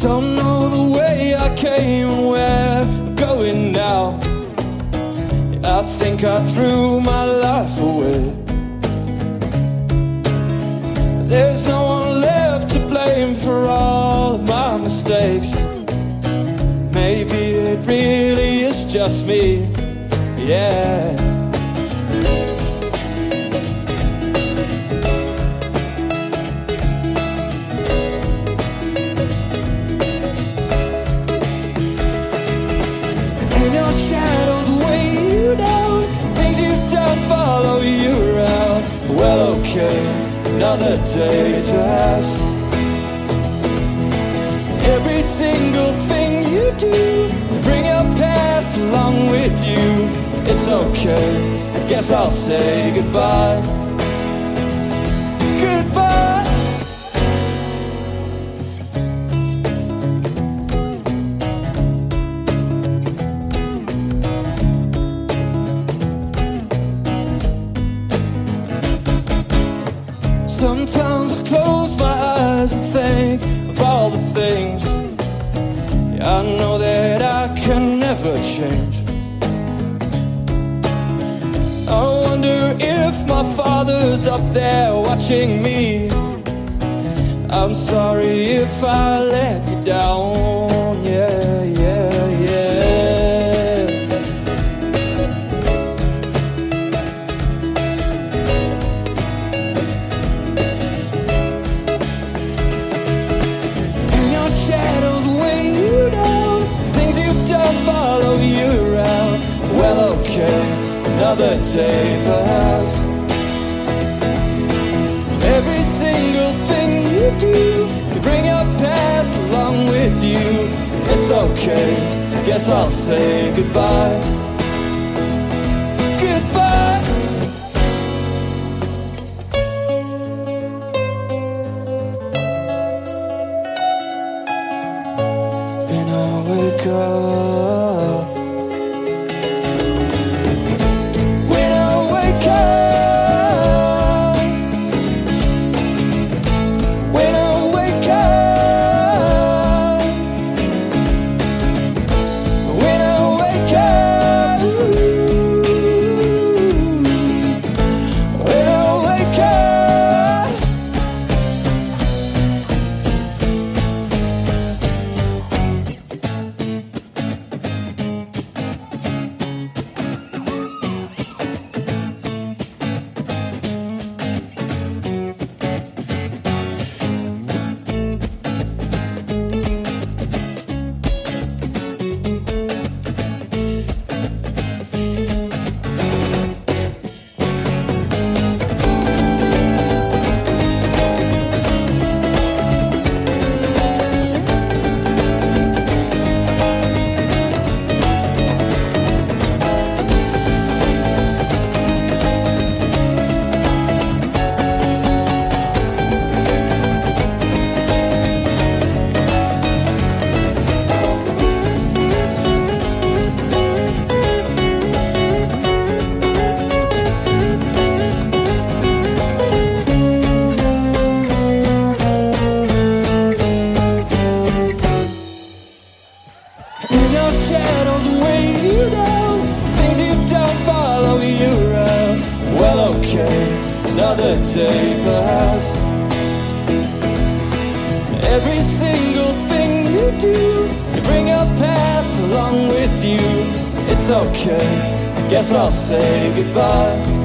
Don't know the way I came and where I'm going now. I think I threw my life away. There's no one left to blame for all of my mistakes. Maybe it really is just me, yeah. And your shadows weigh you down, things you've done follow you around. Well, okay, another day to ask. Every single thing you do, bring your past along with you. It's okay, I guess I'll say goodbye. Goodbye. Sometimes I close my eyes and think of all the things I know that I can never change. I wonder if my father's up there watching me. I'm sorry if I let you down, yeah, yeah, yeah. And your shadows weigh you down, things you've done follow you around. Well, okay, another day perhaps. Every single thing you do, you bring your past along with you. It's okay, guess I'll say goodbye. Goodbye. And I wake up. When I wake up, when I wake up, when I wake up, when I wake up. And your shadows weigh you down, things you don't follow you around. Well, okay, another day perhaps. Every single thing you do, you bring your past along with you. It's okay, guess I'll say goodbye.